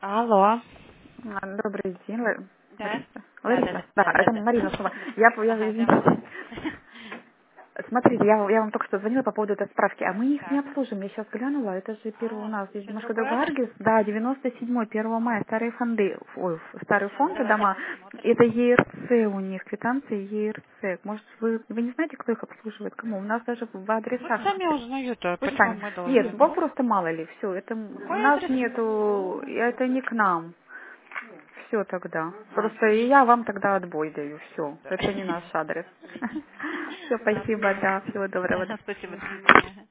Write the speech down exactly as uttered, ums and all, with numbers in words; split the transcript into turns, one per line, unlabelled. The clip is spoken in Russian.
Алло.
А, Добрый день, Ла-
Да?
Лариса.
Да, да,
Лариса,
да,
да,
да, да,
это
да.
Марина снова. Я, я,
Ага, да,
извините.
Марина.
Смотрите, я, я вам только что звонила по поводу этой справки, а мы их не
Так.
обслужим. Я сейчас глянула, это же первый у
А,
нас, здесь
что
немножко
другое?
другой Аргис, да, девяносто седьмой, первого мая, старые фонды, ой, старые
Сейчас,
фонды,
давайте
дома,
посмотрим.
это ЕРЦ у них, квитанции ЕРЦ. Может, вы, вы не знаете, кто их обслуживает, кому? У нас даже в
Пусть
адресах.
сами узнают, а
Пусть
почему
сами.
мы
Нет,
должны?
бо- просто мало ли, все, это у
Какой
нас
адрес?
нету, это не к нам. Все тогда.
А,
Просто и я вам тогда отбой даю. Все.
да.
Это не наш адрес. Все,
Ладно.
спасибо, да. Всего доброго.
Спасибо, до свидания.